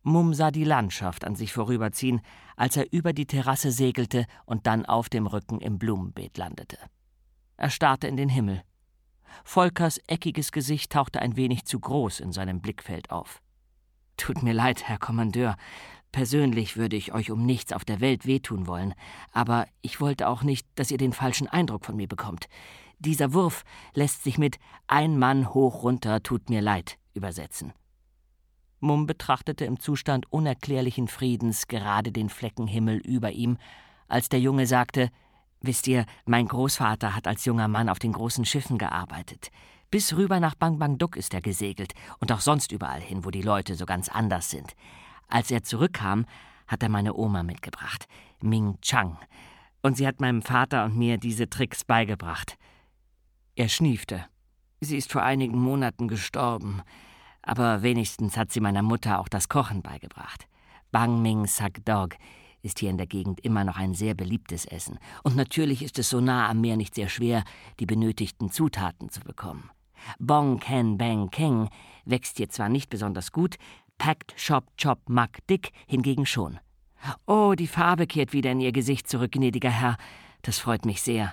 Mumm sah die Landschaft an sich vorüberziehen, als er über die Terrasse segelte und dann auf dem Rücken im Blumenbeet landete. Er starrte in den Himmel. Volkers eckiges Gesicht tauchte ein wenig zu groß in seinem Blickfeld auf. »Tut mir leid, Herr Kommandeur. Persönlich würde ich euch um nichts auf der Welt wehtun wollen, aber ich wollte auch nicht, dass ihr den falschen Eindruck von mir bekommt. Dieser Wurf lässt sich mit »ein Mann hoch runter, tut mir leid« übersetzen.« Mumm betrachtete im Zustand unerklärlichen Friedens gerade den Fleckenhimmel über ihm, als der Junge sagte: »Wisst ihr, mein Großvater hat als junger Mann auf den großen Schiffen gearbeitet. Bis rüber nach Bang Bang Duk ist er gesegelt und auch sonst überall hin, wo die Leute so ganz anders sind. Als er zurückkam, hat er meine Oma mitgebracht, Ming Chang, und sie hat meinem Vater und mir diese Tricks beigebracht.« Er schniefte. »Sie ist vor einigen Monaten gestorben, aber wenigstens hat sie meiner Mutter auch das Kochen beigebracht. Bang Ming Sak Dog ist hier in der Gegend immer noch ein sehr beliebtes Essen. Und natürlich ist es so nah am Meer nicht sehr schwer, die benötigten Zutaten zu bekommen. Bong Ken Bang Keng wächst hier zwar nicht besonders gut, Packed Shop Chop Mak Dick hingegen schon. Oh, die Farbe kehrt wieder in ihr Gesicht zurück, gnädiger Herr. Das freut mich sehr.«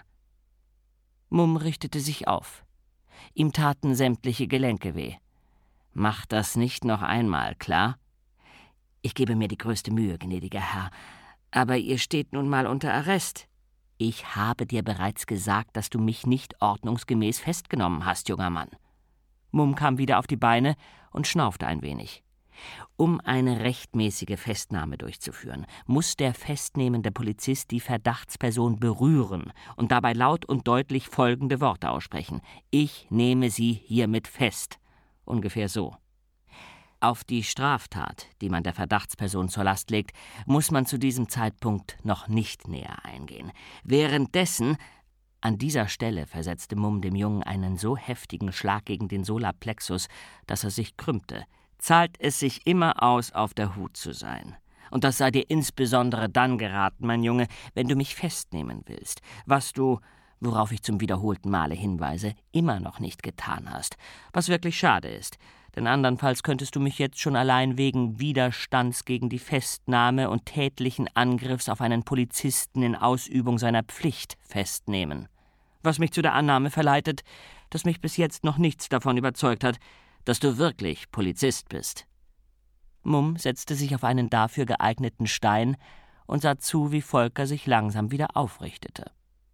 Mumm richtete sich auf. Ihm taten sämtliche Gelenke weh. »Mach das nicht noch einmal, klar?« »Ich gebe mir die größte Mühe, gnädiger Herr. Aber ihr steht nun mal unter Arrest.« »Ich habe dir bereits gesagt, dass du mich nicht ordnungsgemäß festgenommen hast, junger Mann.« Mumm kam wieder auf die Beine und schnaufte ein wenig. Um eine rechtmäßige Festnahme durchzuführen, muss der festnehmende Polizist die Verdachtsperson berühren und dabei laut und deutlich folgende Worte aussprechen: »Ich nehme sie hiermit fest.« Ungefähr so. Auf die Straftat, die man der Verdachtsperson zur Last legt, muss man zu diesem Zeitpunkt noch nicht näher eingehen. Währenddessen, an dieser Stelle versetzte Mumm dem Jungen einen so heftigen Schlag gegen den Solarplexus, dass er sich krümmte, zahlt es sich immer aus, auf der Hut zu sein. Und das sei dir insbesondere dann geraten, mein Junge, wenn du mich festnehmen willst, was du, worauf ich zum wiederholten Male hinweise, immer noch nicht getan hast, was wirklich schade ist, denn andernfalls könntest du mich jetzt schon allein wegen Widerstands gegen die Festnahme und tätlichen Angriffs auf einen Polizisten in Ausübung seiner Pflicht festnehmen. Was mich zu der Annahme verleitet, dass mich bis jetzt noch nichts davon überzeugt hat, dass du wirklich Polizist bist.« Mumm setzte sich auf einen dafür geeigneten Stein und sah zu, wie Volker sich langsam wieder aufrichtete.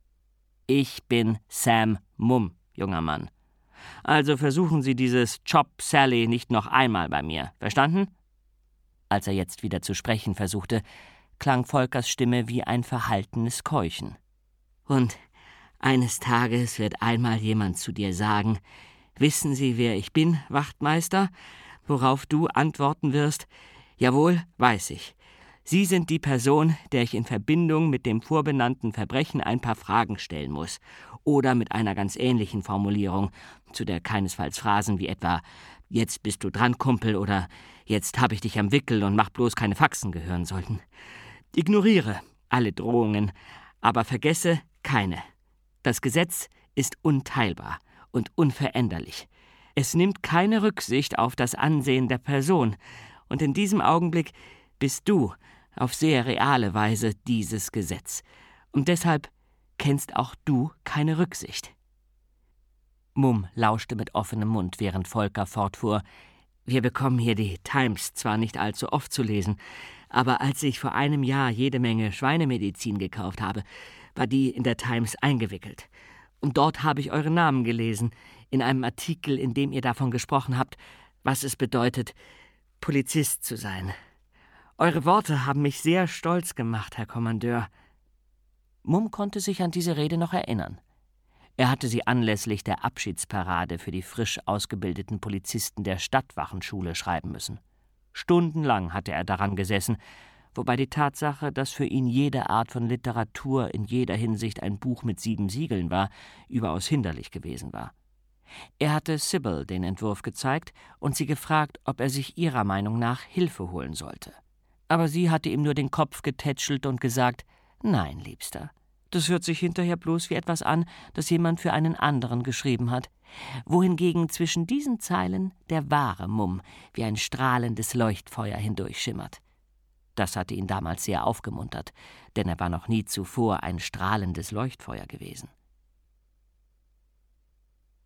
»Ich bin Sam Mumm, junger Mann. Also versuchen Sie dieses Chop Sally nicht noch einmal bei mir, verstanden?« Als er jetzt wieder zu sprechen versuchte, klang Volkers Stimme wie ein verhaltenes Keuchen. »Und eines Tages wird einmal jemand zu dir sagen: »Wissen Sie, wer ich bin, Wachtmeister?« Worauf du antworten wirst: »Jawohl, weiß ich. Sie sind die Person, der ich in Verbindung mit dem vorbenannten Verbrechen ein paar Fragen stellen muss.« Oder mit einer ganz ähnlichen Formulierung, zu der keinesfalls Phrasen wie etwa »Jetzt bist du dran, Kumpel« oder »Jetzt hab ich dich am Wickel und mach bloß keine Faxen« gehören sollten. Ignoriere alle Drohungen, aber vergesse keine. Das Gesetz ist unteilbar und unveränderlich. Es nimmt keine Rücksicht auf das Ansehen der Person, und in diesem Augenblick bist du auf sehr reale Weise dieses Gesetz. Und deshalb kennst auch du keine Rücksicht.« Mumm lauschte mit offenem Mund, während Volker fortfuhr: »Wir bekommen hier die Times zwar nicht allzu oft zu lesen, aber als ich vor einem Jahr jede Menge Schweinemedizin gekauft habe, war die in der Times eingewickelt. Und dort habe ich euren Namen gelesen, in einem Artikel, in dem ihr davon gesprochen habt, was es bedeutet, Polizist zu sein. Eure Worte haben mich sehr stolz gemacht, Herr Kommandeur.« Mumm konnte sich an diese Rede noch erinnern. Er hatte sie anlässlich der Abschiedsparade für die frisch ausgebildeten Polizisten der Stadtwachenschule schreiben müssen. Stundenlang hatte er daran gesessen, wobei die Tatsache, dass für ihn jede Art von Literatur in jeder Hinsicht ein Buch mit 7 Siegeln war, überaus hinderlich gewesen war. Er hatte Sybil den Entwurf gezeigt und sie gefragt, ob er sich ihrer Meinung nach Hilfe holen sollte. Aber sie hatte ihm nur den Kopf getätschelt und gesagt: »Nein, Liebster, das hört sich hinterher bloß wie etwas an, das jemand für einen anderen geschrieben hat. wohingegen zwischen diesen Zeilen der wahre Mumm wie ein strahlendes Leuchtfeuer hindurchschimmert. Das hatte ihn damals sehr aufgemuntert, denn er war noch nie zuvor ein strahlendes Leuchtfeuer gewesen.